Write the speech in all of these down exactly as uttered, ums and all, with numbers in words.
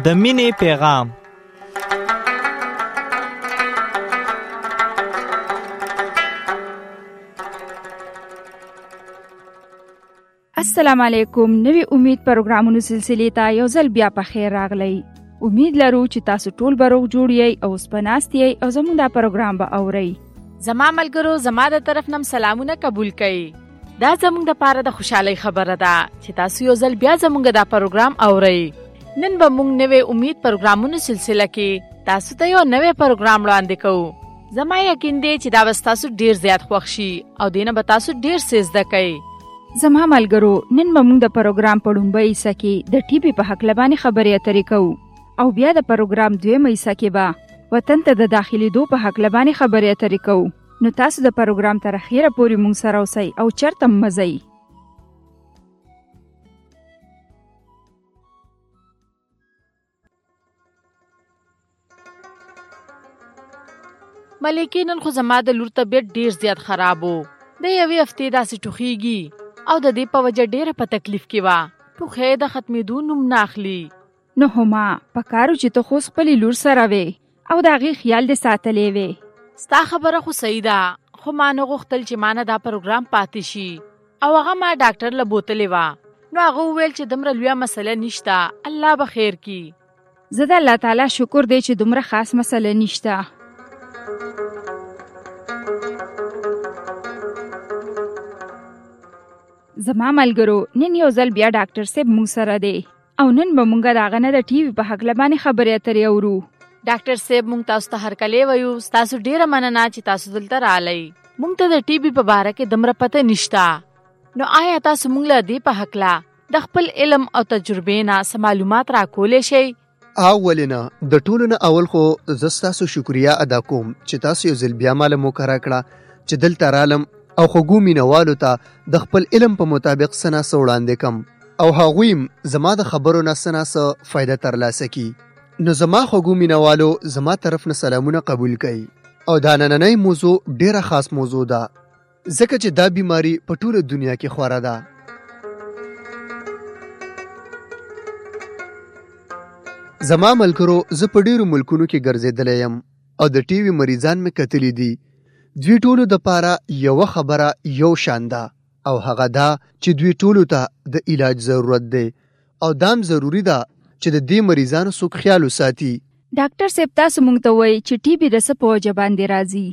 د مینې پیغام. السلام علیکم. نوی امید پروګرامونو سلسلې ته یو ځل بیا په خیر راغلی. امید لرو چې تاسو ټول به روغ جوړ یئ او اوس په ناست یئ او زموږ دا پروګرام به اورئ. زما ملګرو زما د طرف نم سلامونه قبول کړئ. دا زموږ د پاره د خوشحالۍ خبره ده چې تاسو یو ځل بیا زموږ دا پروګرام اورئ. نن به موږ نوی امید پروګرامونو سلسله کې تاسو ته یو نوی پروګرام وړاندې کوو. زما یقین دی چې دا به تاسو ډیر زیات خوښ شي او دینه به تاسو ډیر څه زده کړئ. زما ملګرو نن به موږ د پروګرام په لومړۍ حصه کې د ټي بي په هکله باندې خبرې اترې کوو او بیا د پروګرام دویمه حصه کې به وطن ته د داخلېدو په هکله باندې خبرې اترې کوو. نو تاسو د پروګرام تر اخره پورې موږ سره اوسئ او چرته مزه یې. ملکې نن خو زما د لور طبیعت ډیر زیات خراب و. د یوې هفتې داسې ټوخیږي او د دې په وجه ډیره په تکلیف کې وه. ټوخی د ختمېدو نوم نه اخلي. نو هما پکارو چې ته خو خپلې لور سره وې او د هغې خیال دې ساتلی وې. ستا خبره خو صحیح ده خو ما نه غوښتل چې ما نه دا پروګرام پاتې شي او هغه ما ډاکټر له بوتلې وه. نو هغه وویل چې دومره لویه مسله نشته، الله به خیر کړي. زه د الله تعالی شکر دی چې دومره خاص مسله نشته. زما ملګرو نن یو ځل بیا ډاکټر صاحب موږ سره دی او نن به موږ د هغه نه د ټي وي په هکله باندې خبرې اترې اورو. ډاکټر صاحب موږ تاسو ته هرکلی وایو. تاسو ډیره مننه چې تاسو دلته راغلی. موږ ته د ټي وي په باره کې دومره پته نشته. نو آیا تاسو موږ له دې په هکله د خپل علم او تجربې نه څه معلومات راکولی شئ؟ اولنه د ټولو نه اول خو زه ستاسو شکریه ادا کوم چې تاسو یو ځل بیا ماله موقع راکړه چې دلته رالم او خوږو مینوالو ته د خپل علم په مطابق څه نه څه وړاندې کم او هغوی زما د خبرو نه څه نه څه فایده ترلاسه کړي. نو زما خوږو مینوالو زما طرف نه سلامونه قبول کړئ او دا نننۍ موضوع ډیره خاص موضوع ده ځکه چې دا بیماری په ټوله دنیا کې خوره ده. زما ملګرو زه په ډیرو ملکونو کې ګرځېدلی یم او د ټي وي مریضان مې کتلی دي. دوی ټولو دپاره یوه خبره یو شان ده او هغه دا چې دوی ټولو ته د علاج ضرورت دی او دام ضروری ده چې د دې مریضانو څوک خیال وساتي. ډاکټر صاحب تاسو موږ ته وایي چې ټي بي د څه په وجه باندې راځي؟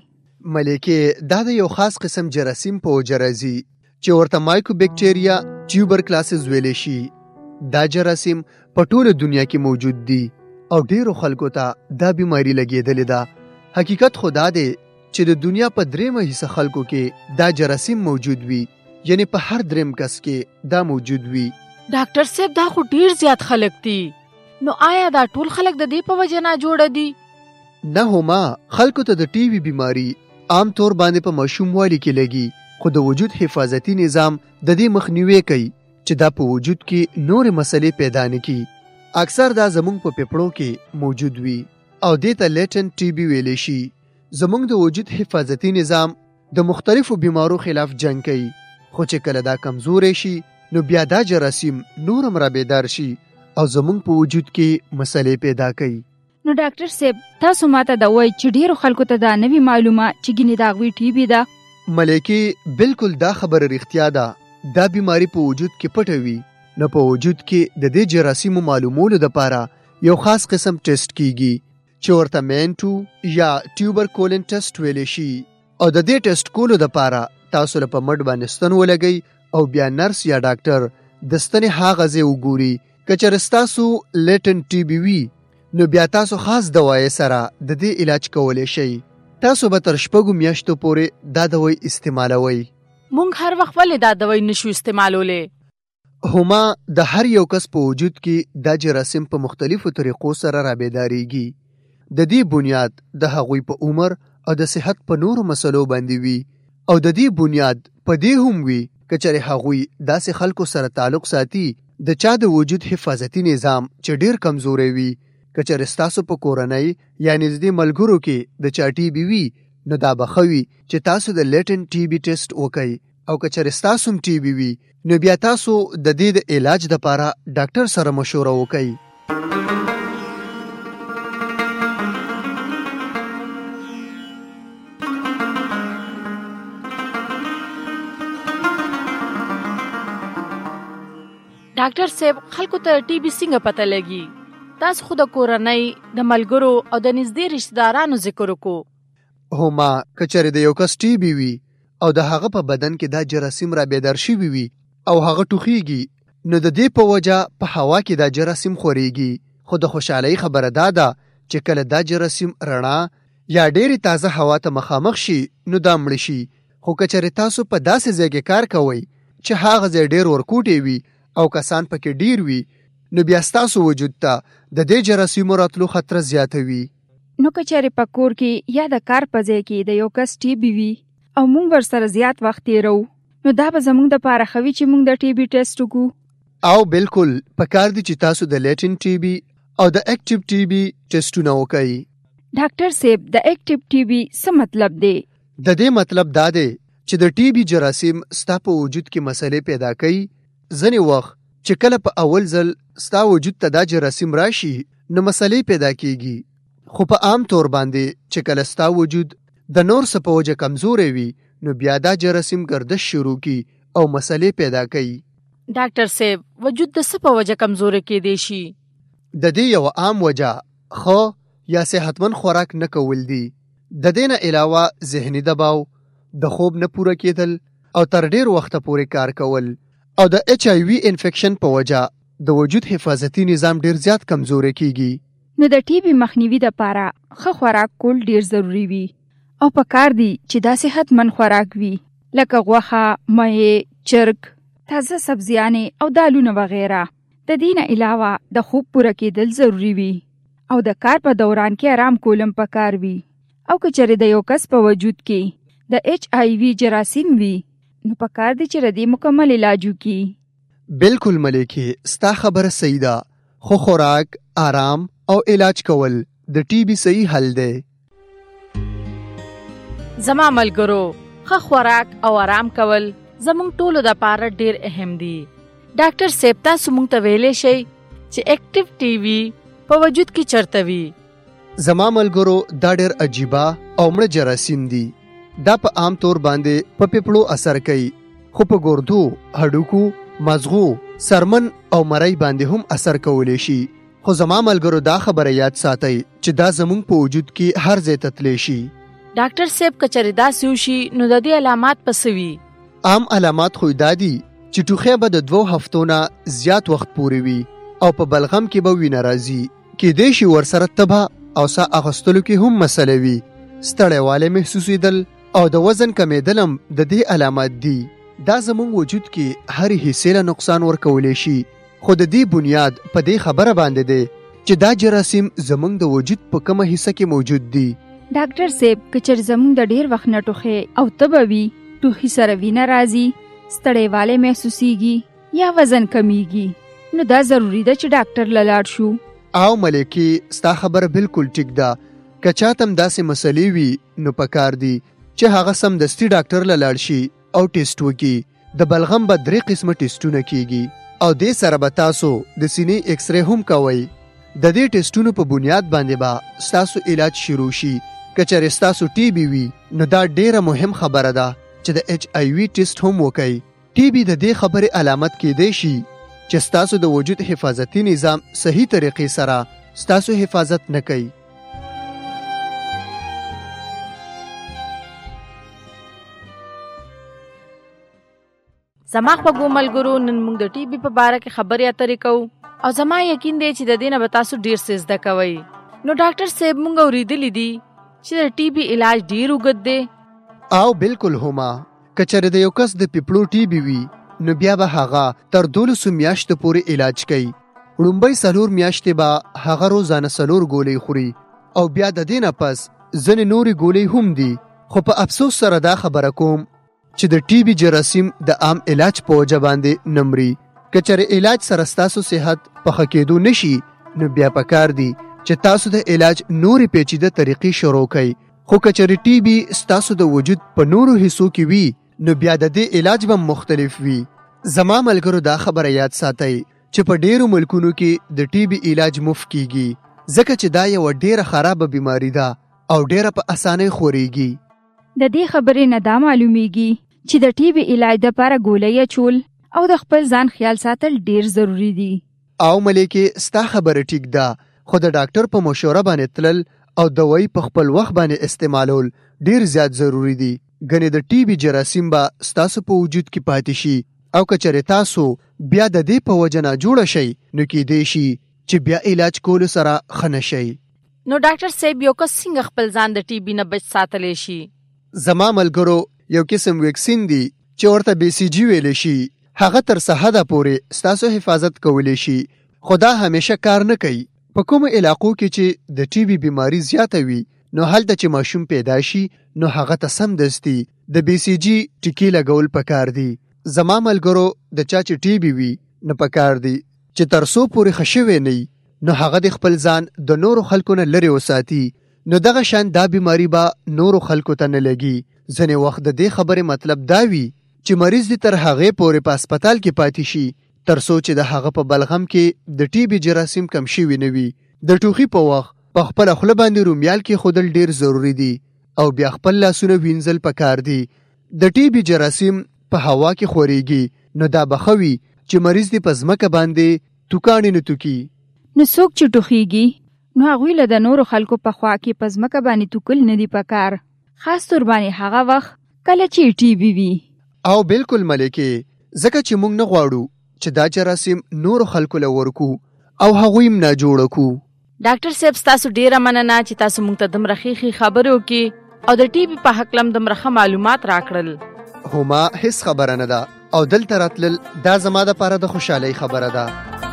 ملکې دا د یو خاص قسم جراثیم په وجه راځي چې ورته مایکو بکټیریا ټیوبرکلاسز ویلی شي. دا جراثیم په ټوله دنیا کې موجود دي او ډیرو خلکو ته دا بیماری لګېدلې ده. حقیقت خو دا دی چې د دنیا په دریمه حصه خلکو کې دا جراثیم موجود وي، یعنی په هر دریم کس کې دا موجود وي. ډاکټر صاحب دا خو ډیر زیات خلک دي. نو آیا دا ټول خلک د دې په وجه نه جوړه دي؟ نه هما خلکو ته د ټي وي بیماری عام طور باندې په ماشوموالي کې لګي خو د وجود حفاظتي نظام د دې مخنیوي کوي چې دا په وجود کې نورې مسلې پیدا نه کړي. اکثر دا زموږ په پپړو کې موجود وي او دې ته لیټنټ ټي بي ویلی شي. زموږ د وجود حفاظتي نظام د مختلفو بیمارو خلاف جنگ کوي خو چې کله دا کمزوری شي نو بیا دا جراثیم نور هم رابیدار شي او زموږ په وجود کې مسلې پیدا کوي. نو ډاکټر صاحب تاسو ماته دا وایي چې ډیرو خلکو ته دا نوې معلومه چې ګینې د هغوی ټي بي ده؟ ملکې بالکل دا خبره رښتیا ده. دا بیماری په وجود کې پټه وي نو په وجود کې د دې جراثیمو معلومولو دپاره یو خاص قسم ټیسټ کیږي چې ورته مینټو یا ټیوبرکولن ټیسټ ویلی شي او د دې ټیسټ کولو دپاره تاسو له په مټ باندې ستن ولګئ او بیا نرس یا ډاکټر د ستنې هغه ځای وګوري. که چېرې ستاسو لیټن ټي بي وي نو بیا تاسو خاص دوایې سره د دې علاج کولی شئ. تاسو به تر شپږو میاشتو پورې دا دوی استعمالوئ. مونږ هر وخت ولې دا دوی نشو استعمالولی؟ هما د هر یو کس په وجود کې دا جراثیم په مختلفو طریقو سره رابیداریږي. د دې بنیاد د هغوی په عمر او د صحت په نورو مسلو باندې وي او د دې بنیاد په دې هم وي که چېرې هغوی داسې خلکو سره تعلق ساتي د چا د وجود حفاظتي نظام چې ډیر کمزوری وي. که چېرې ستاسو په کورنۍ یا نږدې ملګرو کې د چا ټي بي وي نو دا به ښه وي چې تاسو د لیټن ټي بي ټیسټ وکئ او که چېرې ستاسو هم ټي بي وي نو بیا تاسو د دې د علاج دپاره ډاکټر سره مشوره وکئ. ډاکټر صاحب خلکو ته ټي بي څنګه پته لګي؟ تاسو خو د کورنۍ د ملګرو او د نږدې رشتہ دارانو ذکر وکړو. هو ما کچره د یو کس ټي بي وي او د هغه په بدن کې دا جراثیم را بیدار شوي وي او هغه ټوخیږي، نو د دې په وجه په هوا کې دا جراثیم خوريږي. خو د خوشحالۍ خبره دا ده چې کله دا جراثیم رڼا یا ډېرې تازه هوا ته مخامخ شي نو دا مړ شي. خو کچره تاسو په داسې ځای کې کار کوئ چې هغه ځای ډېر ورکوټی وي او کسان پکې ډېر وي، نو بیا ستاسو وجود ته د دې جراثیمو راتلو خطر زیاتوي. نو کچره په کور کې یا د کار په ځای کې د یو کس ټي بي وي او موږ ورسره زیات وخت تیرو، نو دا به زموږ د پاره خوي چې موږ د ټي بي ټیسټ وکړو. او بالکل پکار دي چې تاسو د لیټن ټي بي او د اکټیو ټي بي ټیسټونه وکړئ. ډاکټر صاحب د اکټیو ټي بي څه مطلب دی؟ د دې مطلب دا دی چې د ټي بي جراثیم ستا په وجود کې مسئلې پیدا کوي. ځینې وخت چې کله په اول ځل ستا وجود ته دا جراثیم راشي نو مسئلې پیدا کیږي، خو په عام طور باندې چې کله ستا وجود د نور څه په وجه کمزوری وي نو بیا دا جراثیم گردش شروع کی او مسئلې پیدا کوي. ډاکټر صاحب وجود د څه په وجه کمزوری کېدی شي؟ د دې یو عام وجه خو یا صحتمند خوراک نه کول دي. د دې نه علاوه ذهني دباو، د خوب نه پوره کېدل او تر ډیر وخت پورې کار کول او د ایچ آی وی انفیکشن په وجه د وجود حفاظتي نظام ډیر زیات کمزوري کیږي. نو د ټي بي مخنیوي لپاره ښه خوراک کول ډیر ضروری وي او پکار دي چې دا صحتمند خوراک وي لکه غوښه، مېوې، چرګ، تازه سبزیانې او دالونه وغیره. د دې نه علاوه د خوب پوره کېدل ضروری وي او د کار په دوران کې آرام کولم پکار وي. او که چېرې د یو کس په وجود کې د ایچ آی وی جراثیم وي نو پکار دي چې ردی مکمل علاج وکړي. بالکل ملکه، ستا خبره صحیح ده، خو خوراک، آرام او علاج کول د ټي بي صحیح حل دی. زما ملګرو، ښه خوراک او آرام کول زموږ ټولو د پاره ډیر اهم دي. ډاکټر صاحب تاسو موږ ته ویلی شئ چې اکټیو ټي بي په وجود کې چرته وي؟ زما ملګرو، دا ډیر عجیبه او مړه جراثیم دي. دا په عام طور باندې په پیپړو اثر کوي، خو په ګردو، هډوکو، مزغو، سرمن او مرۍ باندې هم اثر کولی شي. خو زما ملګرو دا خبره یاد ساتئ چې دا زموږ په وجود کې هر ځای ته تلی شي. ډاکټر صاحب که چېرې داسې وشي نو د دې علامات به څه وي؟ عام علامات خو دا دي چې ټوخی به د دوو هفتو نه زیات وخت پورې وي او په بلغم کې به وینه راځي. کېدای شي ورسره تبه او ساه اخیستلو کې هم مسله وي. ستړیوالی محسوسېدل او د وزن کمیدل هم د دې علامات دي. دا زموږ وجود کې هر حصې له نقصان ورکولی شي، خو د دې بنیاد په دې خبره باندې دی چې دا جراثیم زموږ د وجود په کومه حصه کې موجود دي. ډاکټر صاحب که چېرې زموږ د ډېر وخت نه ټوخی او تبه وي، ټوخي سره وینه راځي، ستړیوالی محسوسیږي یا وزن کمیږي، نو دا ضروري ده چې ډاکټر له لاړ شو. او ملکې، ستا خبره بالکل ټیک ده. که چاته هم داسې مسلې وي نو پکار دي چې هغه سمدستي ډاکټر له لاړ شي او ټیسټ وکړي. د بلغم به درې قسمه ټیسټونه کیږي او دې سره به تاسو د سینې ایکس ری هم کوئ. د دې ټیسټونو په بنیاد باندې به ستاسو علاج شروع شي. که چېرې ستاسو ټي بي وي نو دا ډیره مهم خبره ده چې د ایچ آی وی ټیسټ هم وکړئ. ټي بي د دې خبرې علامت کېدی شي چې ستاسو د وجود حفاظتي نظام صحیح طریقې سره ستاسو حفاظت نه کوي. زما خپګو ملګرو، نن موږ د ټي بي په باره کې خبرې اترې کوو او زما یقین دی چې د دې نه به تاسو ډیر څه زده کوئ. نو ډاکټر صاحب موږ اورېدلی دي چې د ټي بي علاج ډیر اوږد دی. او بالکل هما، که چېرې د یو کس د پیپړو ټي بي وي نو بیا به هغه تر دولسو میاشتو پورې علاج کوي. لومړی څلور میاشتې به هغه روزانه څلور ګولۍ خوري او بیا د دې نه پس ځینې نورې ګولۍ هم دي. خو په افسوس سره دا خبره کوم چې د ټي بي جراثیم د عام علاج په وجه باندې نه مري. که چېرې علاج سره ستاسو صحت په ښه کېدو نشي نو بیا پکار دي چې تاسو د علاج نورې پیچیده طریقې شروع کړئ. خو که چېرې ټي بي ستاسو د وجود په نورو حصو کې وي نو بیا د دې علاج به مختلف وي. زما ملګرو دا خبره یاد ساتئ چې په ډیرو ملکونو کې د ټي بي علاج مفت کیږي، ځکه چې دا یو ډیره خرابه بیماری ده او ډیره په اسانۍ خوريږي. د دې خبرې نه دا معلومیږي چې د ټي بي علاج لپاره ګولۍ اچول او د خپل ځان خیال ساتل ډیر ضروری دي. او ملکه ستا خبره ټیک ده، خو د ډاکټر په مشوره باندې تلل او دوايي په خپل وخت باندې استعمالول ډیر زیات ضروری دي. ګنې د ټي بي جراثیم به ستاسو په وجود کې پاتې شي او کچره تاسو بیا د دې په وجه نه جوړ شي نو کې دی شي چې بیا علاج کول سره خنه شي. نو ډاکټر صاحب یو کس څنګه خپل ځان د ټي بي نه بچ ساتلی شي؟ زما ملګرو یو قسم ویکسین دی چې ورته بي سي جي ویل شي. هغه تر څه حده پورې ستاسو حفاظت کولی شي، خو دا همیشه کار نه کوي. په کومو علاقو کې چې د ټي بي بیماری زیاته وي نو هلته چې ماشوم پیدا شي نو هغه ته سمدستي د بي سي جي ټیکې لګول پکار دي. زما ملګرو د چا چې ټي بي وي نه پکار دي چې تر څو پورې ښه شوی نه نو هغه د خپل ځان د نورو خلکو نه لرې وساتي. نو دغه شان دا بیماری به نورو خلکو ته نه لګي. ځینې وخت د دې خبرې مطلب دا وي چې مریض دې تر هغې پورې په هسپتال کې پاتې شي تر څو چې د هغه په بلغم کې د ټي بي جراثیم کم شوي نه وي. د ټوخي په وخت په خپله خوله باندې رومیال کې ښودل ډیر ضروري دي او بیا خپل لاسونه وینځل پکار دي. د ټي بي جراثیم په هوا کې خورېږي نو دا به ښه وي چې مریض دې په ځمکه باندې توکاڼې نه توکي. نو څوک چې ټوخیږي نو هغوی له د نورو خلکو په خوا کې په ځمکه باندې توکل نه دي پکار، خاص طور باندې هغه وخت کله چې ټي بي وي. او بالکل ملکه، ځکه چې موږ نه غواړو چې دا جراثیم نورو خلکو له ورکو او هغوی هم نه جوړ کړو. ډاکټر صاحب ستاسو ډیره مننه چې تاسو موږ ته دومره ښې خبرې وکړې او د ټي بي په هکله هم دومره ښه معلومات راکړل. هما هیڅ خبره نه ده او دلته راتلل دا زما دپاره د خوشحالۍ خبره ده.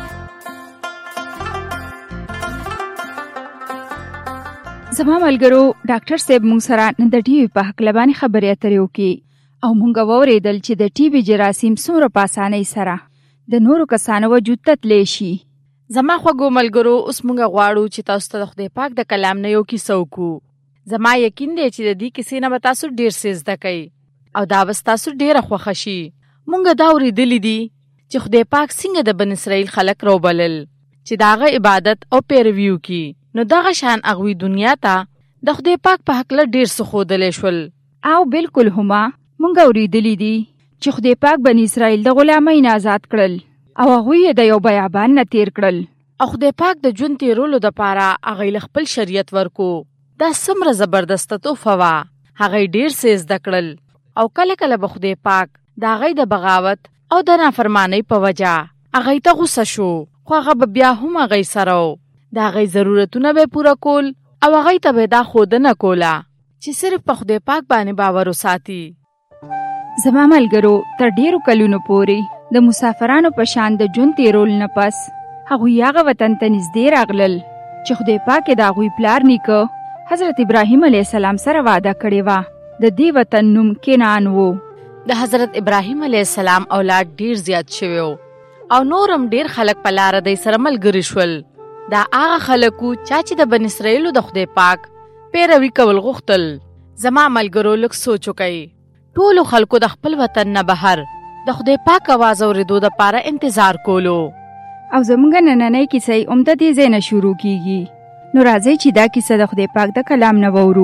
زما ملګرو ډاکټر صاحب موږ سره نن د ټي بي په هکله باندې خبرې اترې وکړې او موږ واورېدل چې د ټي بي جراثیم څومره په اسانۍ سره د نورو کسانو وجود ته تلی شي. زما خوږو ملګرو، اوس موږ غواړو چې تاسو ته د خدای پاک د کلام نه یو کیسه وکړو. زما یقین دی چې د دې کیسې نه به تاسو ډېر څه زده کوئ او دا به ستاسو ډېره خوښه شي. موږ دا اورېدلي دي چې خدای پاک څنګه د بن اسرائیل خلک راوبلل چې د هغه عبادت او پیروي وکړي. نو دغه شان هغوی دنیا ته د خدای پاک په هکله ډېر څه ښودلی شول. او بالکل هما موږ اورېدلي دي چې خدای پاک بن اسرائیل د غلامۍ نه آزاد کړل او هغوی یې د یو بیابان نه تیر کړل او خدای پاک د ژوند تیرولو دپاره هغوی له خپل شریعت ورکو. دا څومره زبردسته تحفه وه. هغوی ډېر څه زده کړل او کله کله به خدای پاک د هغوی د بغاوت او د نافرمانۍ په وجه هغوی ته غوسه شو، خو هغه به بیا هم هغوی سره و. د هغوی ضرورتونه به پوره کول او هغوی ته به دا ښودنه کوله چې صرف په خدای پاک باندې باور وساتي. زما ملګرو، تر ډېرو کلونو پورې د مسافرانو په شان د ژوند تیرول نه پس هغوی هغه وطن ته نږدې راغلل چې خدای پاک یې د هغوی پلار نیکه حضرت ابراهیم علیه السلام سره وعده کړې وه. د دې وطن نوم کنعان و. د حضرت ابراهیم علیه السلام اولاد ډېر زیات شوي و او نور هم ډېر خلک په لاره دی سره ملګري شول. دا هغه خلک وو چا چې د بن اسرائیلو د خدای پاک پیروي کول غوښتل. زما ملګرو، لږ سوچ وکئ. ټولو خلکو د خپل وطن نه بهر د خدای پاک اواز اورېدو دپاره انتظار کولو. او زموږ نننۍ کیسه هم د دې ځای نه شروع کیږي. نو راځئ چې دا کیسه د خدای پاک د کلام نه واورو.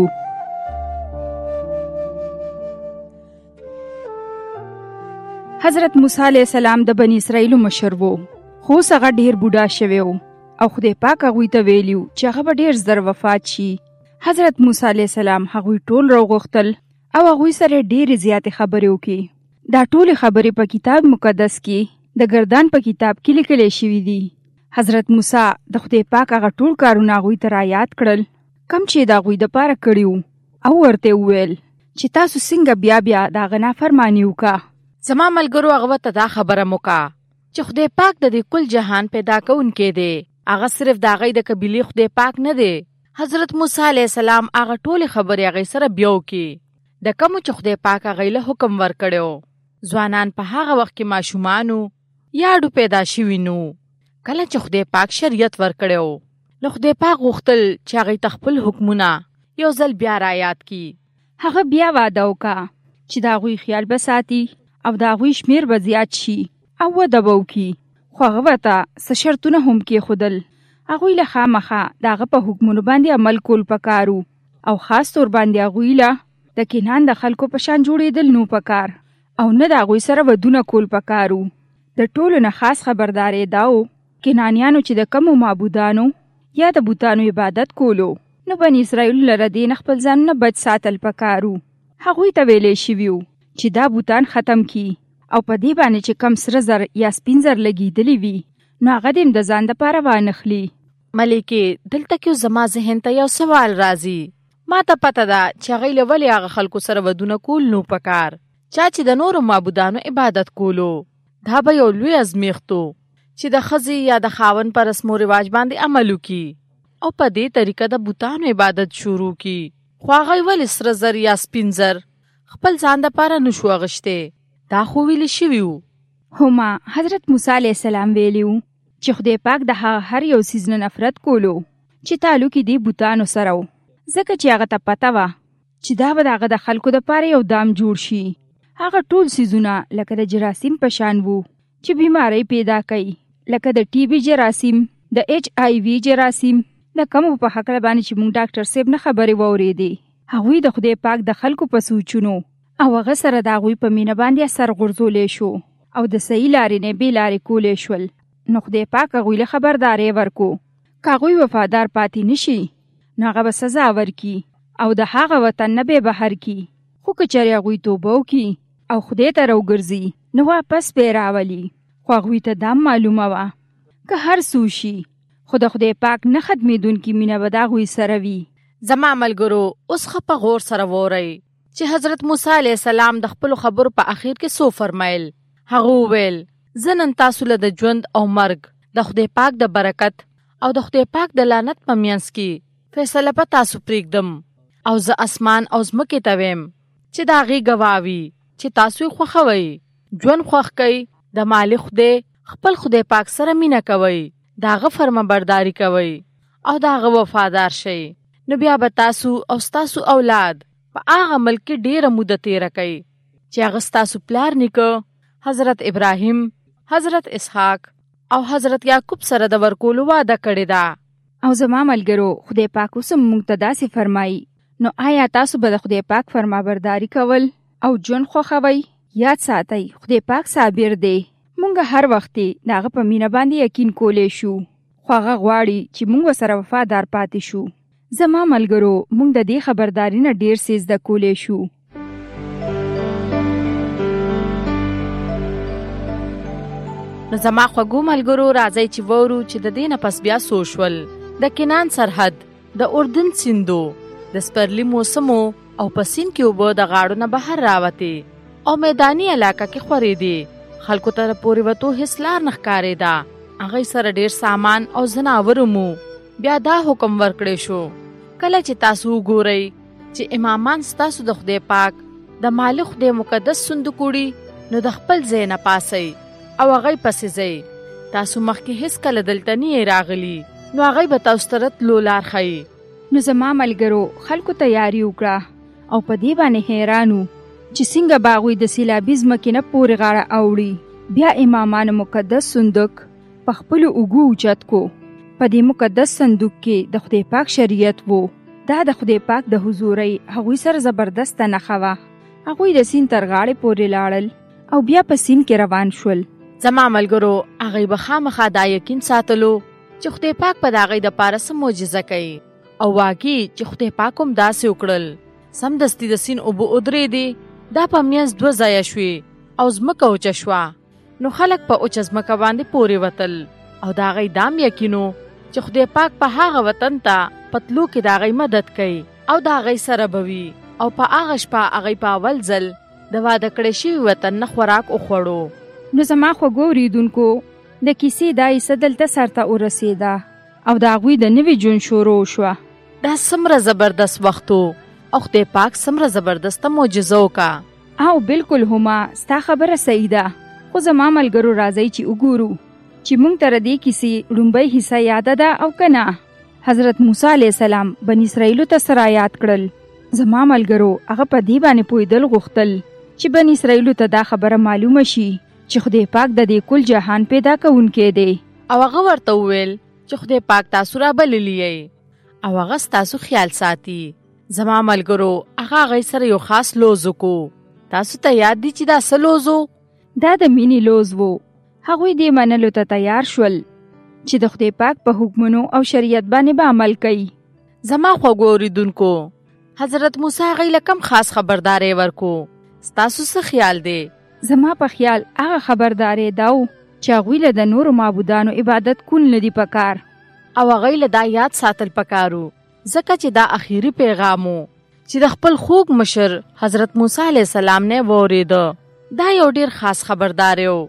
حضرت موسی علیه السلام د بني اسرائیلو مشر و، خو اوس هغه ډېر بوډا شوی و او خدای پاک هغوی ته ویلي چې هغه به ډېر زر وفات شي. حضرت موسی علیه السلام هغوی ټول راوغوښتل او هغوی سره ډېرې زیاتې خبرې وکړي. دا ټولې خبرې په کتاب مقدس کې د ګردان په کتاب کې لیکلی شوي دي. حضرت موسی د خدای پاک هغه ټول کارونه هغوی ته رایاد کړل کم چې د هغوی دپاره کړي وو او ورته وویل چې تاسو څنګه بیا بیا د هغه نافرماني وکړه. زما ملګرو، هغه ته دا خبره مو وکړه چې خدای پاک د دې کل جهان پیدا کوونکی دی. هغه صرف د هغوی د قبیلې خدای پاک نه دی. حضرت موسی علیه السلام هغه ټولې خبرې هغوی سره بیا وکړي د کومو چې خدای پاک هغوی له حکم ورکړی و. ځوانان په هغه وخت کې ماشومانو یا اډو پیدا شوي نو. کله چې خدای پاک شریعت ورکړی و نو خدای پاک غوښتل چې هغوی ته خپل حکمونه یو ځل بیا رایاد کړي. هغه بیا واده وکړه چې د هغوی خیال به ساتي او د هغوی شمېر به زیات شي او وده به وکړي. خو هغه ورته څه شرطونه هم کېښودل. هغوی له خامخا د هغه په حکمونو باندې عمل کول پکار و او خاص طور باندې هغوی له د کنعان د خلکو په شان جوړېدل نو پکار او نه د هغوی سره ودونه کول پکار و. د ټولو نه خاص خبرداري داو کنانیانو چې د کمو معبودانو یا د بوتانو عبادت کولو نو بنی اسرائیل لره دین خپل ځان نه بچ ساتل پکارو. هغوی ته ویلې شویو چې دا بوتان ختم کی او په دې باندې چې کم سره زر یا سپین زر لګیدلی وي نو هغه دې د ځان دپاره وانخلي. ملکې دلته کې زما ذهن ته یو سوال راځي. ما ته پته ده چې هغوی له ولې هغه خلکو سره ودونه کول نو پکار چا چې د نورو معبودانو عبادت کولو. دا به یو لوی ازمیښتو چې د ښځې یا د خاوند په رسم و رواج باندې عمل وکړي او په دې طریقه د بوتانو عبادت شروع کړي. خو هغوی ولې سره زر یا سپین زر خپل ځان دپاره نشو اغوښتی؟ دا خو ویلې شوي وو. هما حضرت موسی علیه السلام ویلي وو چې خدای پاک د هغه هر یو څیز نه نفرت کولو چې تعلق یې دې بوتانو سره و، ځکه چې هغه ته پته وه چې دا به د هغه د خلکو دپاره یو دام جوړ شي. هغه ټول څیزونه لکه د جراثیم په شان وو چې بیماری پیدا کوي، لکه د ټي بي جراثیم، د ایچ آی وي جراثیم، د کومو په هکله باندې چې موږ ډاکټر صاحب نه خبرې واورېدې. هغوی د خدای پاک د خلکو په سوچونو او هغه سره د هغوی په مینه باندې اثر غورځولی شو او د صحیح لارې نه بې لارې کولی شول. نو خدای پاک هغوی له خبرداری ورکو که هغوی وفادار پاتې نشي نو هغه به سزا ورکړي او د هغه وطن نه به بهر کړي. خو که چېرې هغوی توبه وکړي او خدای ته راوګرځي نو واپس به یې راولي. خو هغوی ته دا معلومه وه که هر څه شي خو د خدای پاک نه ختمېدونکې مینه به د هغوی سره وي. زما ملګرو اوس ښه په غور سره واورئ چې حضرت موسی علیه السلام د خپلو خبرو په اخر کې څه فرمایل. هغه وویل زه نن تاسو له د ژوند او مرګ د خدای پاک د برکت او د خدای پاک د لعنت په منځ کې فیصله په تاسو پرېږدم او زه اسمان او ځمکې ته ویم چې د هغې ګواه وي چې تاسو یې خوښوئ، ژوند خوښ کوئ، د مالک خدای خپل خدای پاک سره مینه کوئ، د هغه فرمانبرداري کوئ او د هغه وفادار شئ، نو بیا به تاسو او ستاسو اولاد په هغه ملک کې ډېره موده تېره کوئ چې هغه ستاسو پلار نیکه حضرت ابراهیم، حضرت اسحاق او حضرت یعقوب سره د ورکولو واده کړې ده. او زما ملګرو خدای پاک اوس هم موږ ته داسې فرمایي، نو آیا تاسو به د خدای پاک فرمانبرداري کول او ژوند خوښوئ؟ یاد ساتئ خدای پاک صابر دی. مونږ هر وخت د هغه په مینه باندې یقین کولی شو، خو هغه غواړي چې مونږ ورسره وفادار پاتې شو. زما ملګرو مونږ د دې خبرداري نه ډېر څه زده کولی شو. نو زما خوږو ملګرو راځئ چې وورو چې د دې نه پس بیا څه وشول. د کنعان سرحد، د اردن سیندو، د سپرلي موسمو او په سیند کې اوبه د غاړو نه بهر راوتې او میداني علاقه کې خورېدې. خلکو ته پورې وتو هېڅ لار نه ښکارېده. هغوی سره ډېر سامان او ځناور مو. بیا دا حکم ورکړی شو کله چې تاسو وګورئ چې امامان ستاسو د خدای پاک د مالک خدای مقدس صندوق وړي نو د خپل ځای نه پاسئ او هغوی پسې ځئ. تاسو مخکې هېڅکله دلته نه یې راغلي نو هغوی به تاسو ته رتلو لار ښیي. نو زما ملګرو خلکو تیاری وکړه او په دې باندې حیران وو چې څنګه به هغوی د سیلابي ځمکې نه پورې غاړه اوړي. بیا امامانو مقدس صندوق په خپلو اوږو اوچت کو. په دې مقدس صندوق کې د خدای پاک شریعت وو. دا د خدای پاک د حضورۍ هغوی سره زبردسته نښه وه. هغوی د سیند تر غاړې پورې لاړل او بیا په سیند کې روان شول. زما ملګرو هغوی به خامخا دا یقین ساتلو چې خدای پاک به د هغوی دپاره څه معجزه کوي او واقعي چې خدای پاک هم داسې وکړل. سمدستي د سیند اوبه ودرېدې، دا په منځ دوه ځایه شوې او ځمکه اوچه شوه. نو خلک په اوچه ځمکه باندې پورې وتل او د هغوی دام یقینو چې خدای پاک په هغه وطن ته په تلو کې د هغوی مدد کوي او د هغوی سره به وي. او په هغه شپه هغوی په اول ځل د واده کړی شوي وطن نه خوراک وخوړو. نو زما خوږو اورېدونکو د کیسې دا کیسه دلته سرته ورسېده او د هغوی د نوي ژوند شروع شوه. دا څومره زبردست وخت و او خدای پاک څومره زبردسته معجزه وکړه. او بالکل هما ستا خبره صحیح ده. خو زما ملګرو راځئ چې وګورو چې موږ ته د دې کیسې لومړۍ حصه یاده ده او که نه. حضرت موسی علیه السلام بني اسرائیلو ته څه رایاد کړل. زما ملګرو هغه په دې باندې پوهېدل غوښتل چې بني اسرائیلو ته دا خبره معلومه شي چې خدای پاک د دې کل جهان پیدا کوونکی دی. او هغه ورته وویل چې خدای پاک تاسو رابللی یې او هغه ستاسو خیال ساتي. زما ملګرو هغه هغوی سره یو خاص لوز وکړو. تاسو ته یاد دي چې دا څه لوز و؟ دا د مینې لوز و. هغوی دې منلو ته تیار شول چې د خدای پاک په حکمونو او شریعت باندې به عمل کوي. زما خوږو اوریدونکو، حضرت موسی هغوی له کوم خاص خبرداری ورکو؟ ستاسو څه خیال دی؟ زما په خیال هغه خبرداری دا و چې هغوی له د نورو معبودانو عبادت کول نه دي پکار او هغوی له دا یاد ساتل پکارو، ځکه چې دا اخیری پیغام و چې د خپل خوږ مشر حضرت موسی علیه السلام نه واورېده. دا یو ډیر خاص خبرداری و.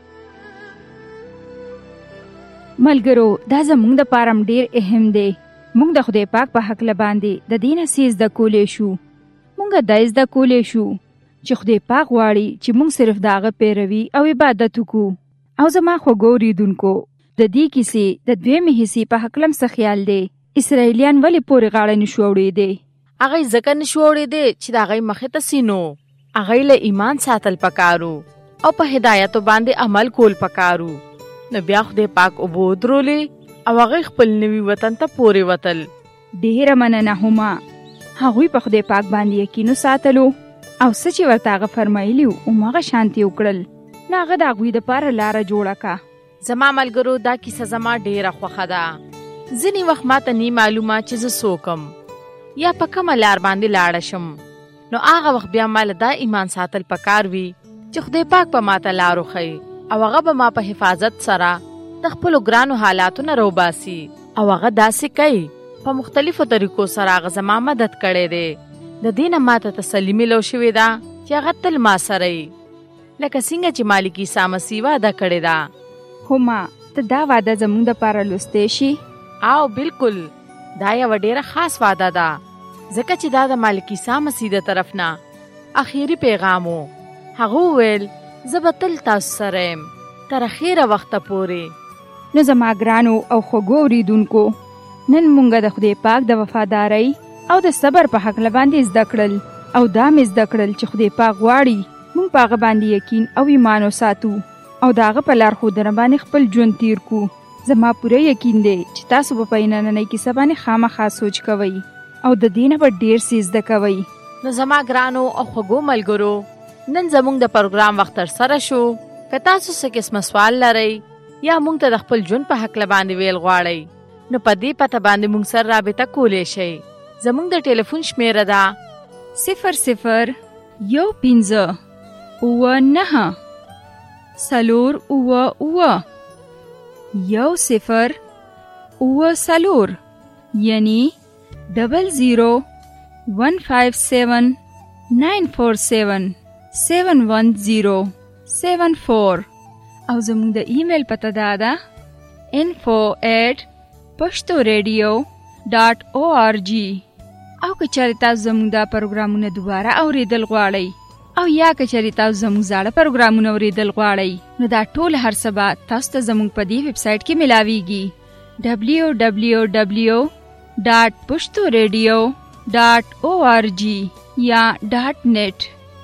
ملګرو، دا زموږ د پاره ډیر اهم دی. موږ د خدای پاک په حق لباندې د دین سیز د کولې شو. موږ د ایز د کولې شو چې خدای پاک غواړي چې موږ صرف داغه پیروي او عبادت وکړو. او زما خوږو اوریدونکو، د دې کیسې د دویمې حصې په حق لم څه خیال دی؟ اسرائیلیان ولې پورې غاړه نشو اورېدی؟ هغوی ځکه نشو اورېدی چې د هغوی مخې ته سینو. هغوی له ایمان ساتل پکارو او په هدایتو باندې عمل کول پکارو. نو بیا خدای پاک اوبه ودرولې او هغوی خپل نوي وطن ته پورې وتل. ډېره مننه هما. هغوی په خدای پاک باندې یقین ساتلو او څه چې ورته هغه فرمایلي وو هماغه شانتې وکړل. نو هغه د هغوی دپاره لاره جوړه کړه. زما ملګرو، دا کیسه زما ډېره خوښه ده. ځینې وخت ماته نه معلومه چې زه څوک یم یا په کومه لار باندې لاړه شم. نو هغه وخت بیا ماله دا ایمان ساتل پکار وي چې خدای پاک به ماته لار وښیي او هغه به ما په حفاظت سره د خپلو ګرانو حالاتو نه روباسي. او هغه داسې کوي. په مختلفو طریقو سره هغه زما مدد کړی دی. د دې نه ماته تسلي میلو شوې ده چې هغه تل ما سره وي، لکه څنګه چې مالک عیسی مسیح وعده کړې ده. هما، ته دا وعده زموږ دپاره لوستی شي؟ او بالکل، دا یوه ډېره خاص وعده ده، ځکه چې دا د مالک عیسی مسیح د طرف نه اخیری پیغام و. هغه وویل زه به تل تاسو سره یم تر اخیره وخته پورې. نو زما ګرانو او خوږو اوریدونکو، نن مونږ د خدای پاک د وفادارۍ او د صبر په هکله باندې زده کړل. او دا مې زده کړل چې خدای پاک غواړي مونږ په هغه باندې یقین او ایمان وساتو او د هغه په لارښودنه باندې خپل ژوند تیر کړو. زما پوره یقین دی چې تاسو به په نننۍ کیسه باندې خامخا سوچ کوئ او د دې نه به ډېر څه زده کوئ. نو زما ګرانو او خوږو ملګرو، نن زموږ د پروګرام وخت تر سره شو. که تاسو څه قسمه سوال لرئ یا موږ ته د خپل ژوند په هکله باندې ویل غواړئ، نو په دې پته باندې موږ سره رابطه کولی شئ. زموږ د ټلیفون شمیره ده صفر صفر یو پنځه اووه نهه څلور اووه اووه یو صفر اووه څلور، یعنی ډبل زیرو ون فایو سیون ناین فور سیون سیون ون زیرو سیون فور. او زموږ د ایمیل پته دا ده info at پښتو ریډیو ډاټ او آر جی. او که چېرې تاسو زموږ دا پروګرامونه دوباره اورېدل غواړئ او یا که چېرې تاسو زموږ زاړه پروګرامونه اورېدل غواړئ، نو دا ټول هر څه به تاسو ته زموږ په دې ویب سایټ کې ملاویږي ډبلیو ډبلیو ډبلیو ډاټ پښتو ریډیو ډاټ او آر جی یا ډاټ نیټ.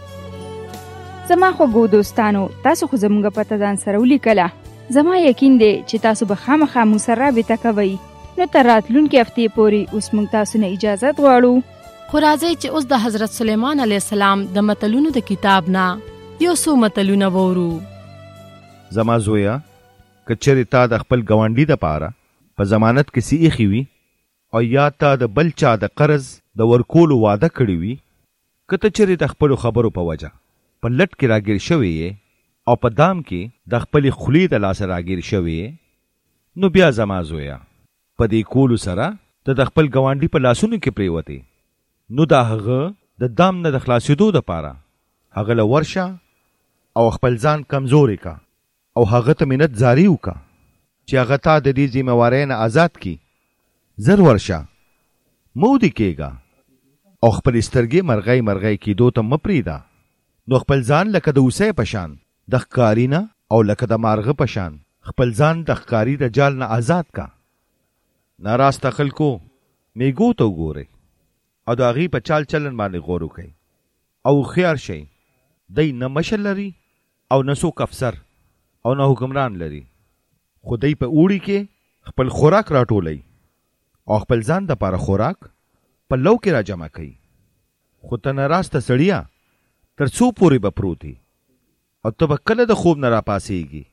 زما خوږو دوستانو، تاسو خو زموږ پته ځان سره ولیکله. زما یقین دی چې تاسو به خامخا موږ سره رابطه کوئ. نو تر راتلونکې هفتې پورې اوس موږ تاسو نه اجازت غواړو. خو راځئ چې اوس د حضرت سلیمان علیه السلام د متلونو د کتاب نه یو څو متلونه وورو. زما زویا، که چېرې تا د خپل ګاونډي دپاره په ضمانت کې څه ایښي وي او یا تا د بل چا د قرض د ورکولو واده کړې وي، که ته چېرې د خپلو خبرو په وجه په لټ کې راګیر شوی یې او په دام کې د خپلې خولې د لاسه راګیر شوی یې، نو بیا زما زویا، په دې کولو سره ته د خپل ګاونډي په لاسونو کې پرېوتې، نو دا هغه د دام نه د خلاصېدو دپاره هغه له ورشه او خپل ځان کمزورې کا او هغه ته منت زاري وکا چې هغه تا د دې ذمہوارۍ نه آزاد کی. زر ورشه مودي کېږه او خپل سترګې مرغۍ مرغۍ کېدو ته مه پرېږده، نو خپل ځان لکه د اوسۍ په شان د ښکاري نه او لکه د مارغه په شان خپل ځان د ښکاري د جال نه آزاد کا. ناراسته خلکو میګو ته وګورئ او د هغې په چال چلن باندې غور وکئ او هوښیار شئ. دی نه مشر لري او نه څوک افسر او نه حکمران لري، خو دی په اوړي کې خپل خوراک راټولوي او خپل ځان دپاره خوراک په لو کې را جمع کوي. خو ته ناراسته سړیه، تر څو پورې به پروت یې او ته به کله د خوب نه راپاسېږي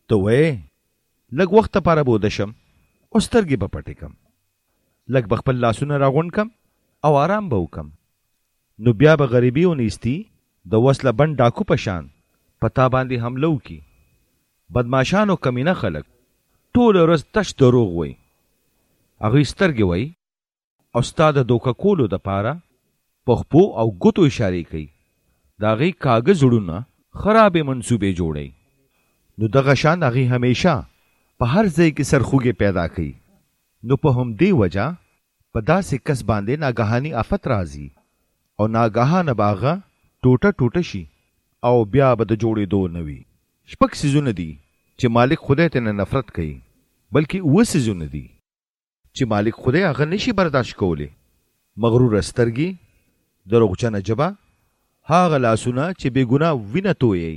ته وې لږ وخت لپاره بوده شم او سترګې به پټې کم، لږ به خپل لاسونه راغونډ کم او آرام به وکم، نو بیا به غریبي او نیستي د وسله بند ډاکو په شان په تا باندې حمله وکړي. بدماشان او کمینه خلک ټوله ورځ تش دروغ وایي، هغوی سترګې وایي او ستا د دوکه کولو دپاره په خپو او ګوتو اشارې کوي، د هغوی کاږه زړونه خرابې منصوبې جوړوي. نو دغه شان هغوی همیشه په هر ځای کې سرخوږې پیدا کوي. نو په همدې وجه په داسې کس باندې ناګهاني آفت راځي او ناګهانه به هغه ټوټه ټوټه شي او بیا به د جوړېدو نه وي. شپږ څیزونه دي چې مالک خدای ته نه نفرت کوي، بلکې اوه څیزونه دي چې مالک خدای هغه نشي برداشت کولی: مغروره سترګې، دروغجنه ژبه، هغه لاسونه چې بې ګناه وینه تویوي،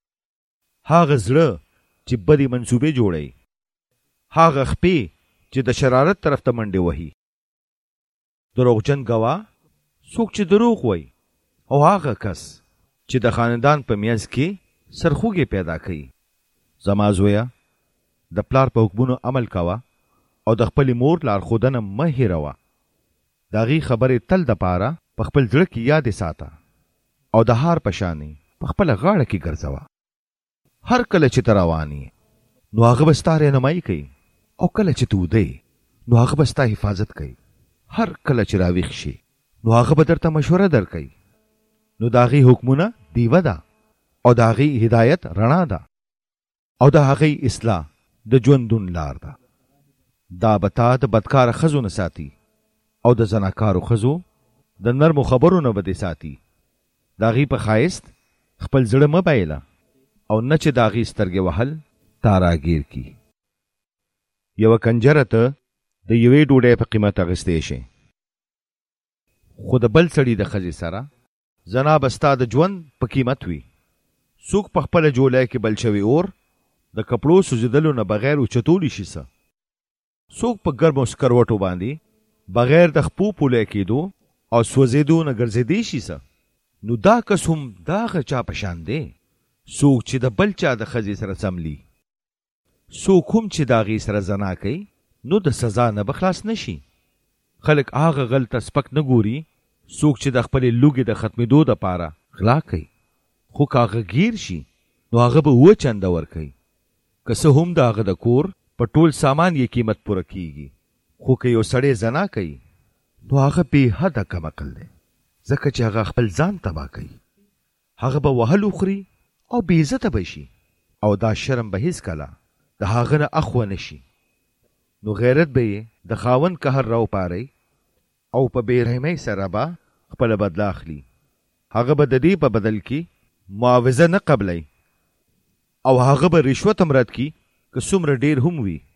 هغه زړه چې بدې منصوبې جوړوي، هغه خپې چې د شرارت طرف ته منډې وهي، دروغجن ګواه څوک چې دروغ وایي، او هغه کس چې د خاندان په میانځ کې سرخوږې پیدا کوي. زما زویه، د پلار په حکمونو عمل کوه او د خپلې مور لارښودنه مه هېروه. د هغې خبرې تل دپاره په خپل زړه کې یادې ساته او د هار په شانې په خپله غاړه کې ګرځوه. هر کله چې ته روان یې نو هغه به ستا رهنمایي کوي، او کله چې ته ویده یې نو هغه به ستا حفاظت کوي. هر کله چې راویښ شي نو هغه به درته مشوره درکوي. نو د هغې حکمونه دیوه ده او د هغې هدایت رڼا ده او د هغې اصلاح د ژوندون لار ده. دا به تا د بدکاره ښځو نه ساتي او د زناکارو ښځو د نرمو خبرو نه به دې ساتي. د هغې په ښایست خپل زړه مه بایله او نه چې د هغې سترګې وهل تا راګیر کي. یوه کنجره ته د یوې ډوډۍ په قیمت اخیستی شي، خو د بل سړي د ښځې سره زنا به ستا د ژوند په قیمت وي. څوک په خپله جولای کې بل شوي اور د کپړو سوځېدلو نه بغیر اوچتولی شي څه؟ څوک په ګرمو سکروټو باندې بغیر د خپو پولی کېدو او سوځېدو نه ګرځېدی شي څه؟ نو دا کس هم د هغه چا په شان دی څوک چې د بل چا د ښځې سره څملي. څوک هم چې د هغې سره زنا کوي نو د سزا نه به خلاص نه شي. خلک هغه غل ته سپک نه ګوري څوک چې د خپلې لوږې د ختمېدو دپاره غلا کوي، خو که هغه ګیر شي نو هغه به اووه چنده ورکوي. که څه هم د هغه د کور په ټول سامان یې قیمت پوره کیږي، خو که یو سړی زنا کوي نو هغه بې حده کم عقل دی، ځکه چې هغه خپل ځان تباه کوي. هغه به وهل وخوري او بې عزته به شي او دا شرم به هیڅکله د هغه نه اخوه نه شي. نو غیرت به یې د خاوند قهر راوپارئ او په بېرحمۍ سره به خپله بدله اخلي. هغه به د دې په بدل کې معاوضه نه قبلی او هغه به رشوت هم رد کي که څومره ډېر هم وي.